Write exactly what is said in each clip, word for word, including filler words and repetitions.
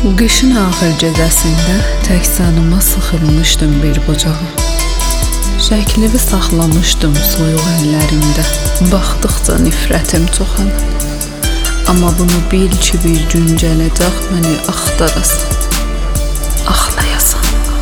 Qışın axır gecəsində tək canıma sıxılmışdım bir bucağa. Şəklini saxlamışdım soyuq əllərimdə, baxdıqca nifrətim çoxalır. Amma bunu bil ki, bir gün gələcək məni axtarasan, axlayasan.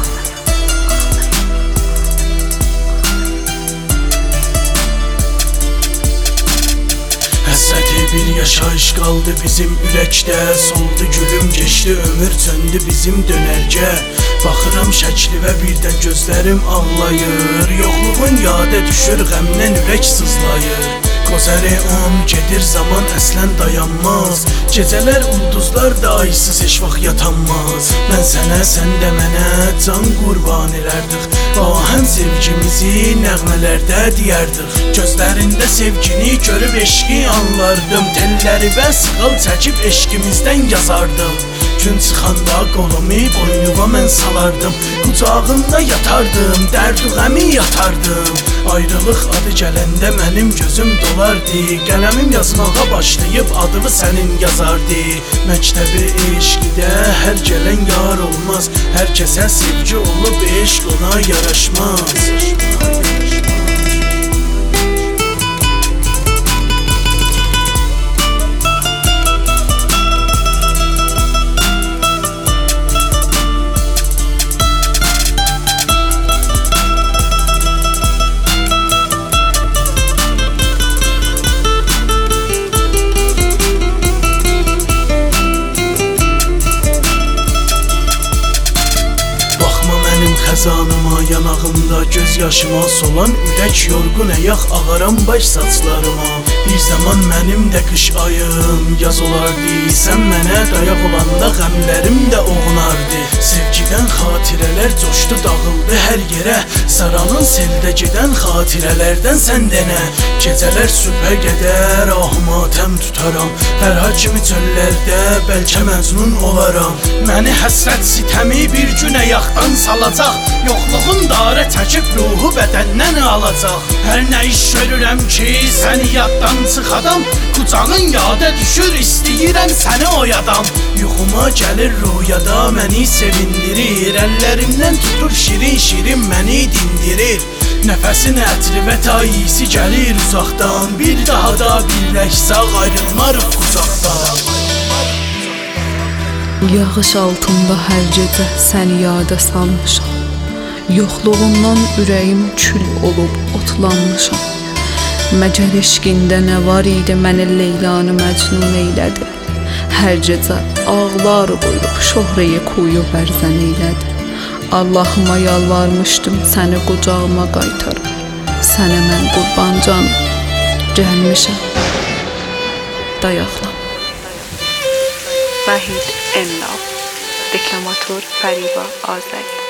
Həsrəti bir yaşayış qaldı bizim ürəkdə. Soldu gülüm, geçdi ömür, söndü bizim dönərgə. Baxıram şəkli və birdən gözlərim ağlayır. Yoxluğun yada düşür, qəmdən ürək sızlayır. Kozəri on gedir, zaman əslən dayanmaz. Gecələr ulduzlar da aysız heç vaxt yatanmaz. Mən sənə, sən də mənə can qurban elərdik. Ahən sevgimizi nəğmələrdə deyərdik. Gözlərində sevgini görüb eşqi anlardım. Telləri və sıxıl çəkib eşqimizdən yazardım. Gün çıxanda qolumu boynuma mən salardım. Qucağında yatardım, dərd-ü qəmi yatardım. Ayrılıq adı gələndə mənim gözüm dolardı. Qələmim yazmağa başlayıb adımı sənin yazardı. Məktəbi eşqidə hər gələn yar olmaz. Hər kəsə sevgi olub eşq ona yaraşmaz. Xəzanıma, yanağımda göz yaşıma, solan ürək yorğun əyaq ağaram baş saçlarıma. Bir zaman mənim də qış ayım yaz olardı. Sən mənə dayaq olanda qəmlərim də oğunardı. Sevgidən xatirələr coşdu, dağıldı hər yerə. Saranın seldə gedən xatirələrdən sən denə. Gecələr sübhə qədər ahmatəm tutaram. Fərha kimi çöllərdə bəlkə məcnun olaram. Məni həsrət sitəmi bir gün əyaqdan salacaq. Yoxluğun darə çəkib ruhu bədəndən alacaq. Hər nə iş görürəm ki, səni yaddan çıxadam. Qucağın yada düşür, istəyirəm səni oyadam. Yuxuma gəlir rüyada məni sevindirir. Əllərimdən tutur şirin-şirin məni dindirir. Nəfəsin ətri və tayisi gəlir uzaqdan. Bir daha da birləşsək ayrılmarıq qucaqdan. Yağış altında hər gecə səni yada salmışam. Yoxluğundan ürəyim kül olub otlanmışam. Məcəl eşqində nə var idi, məni Leylanı məcnun eylədi. Hər gecə ağlar qoyub şöhrəyə qoyub bərzən eylədi. Allahıma yalvarmışdım səni qucağıma qaytar. Sənə mən qurban can gəlmişəm. Dayaqla. Vahid Enlal, deklamatör Fəriba Azəri.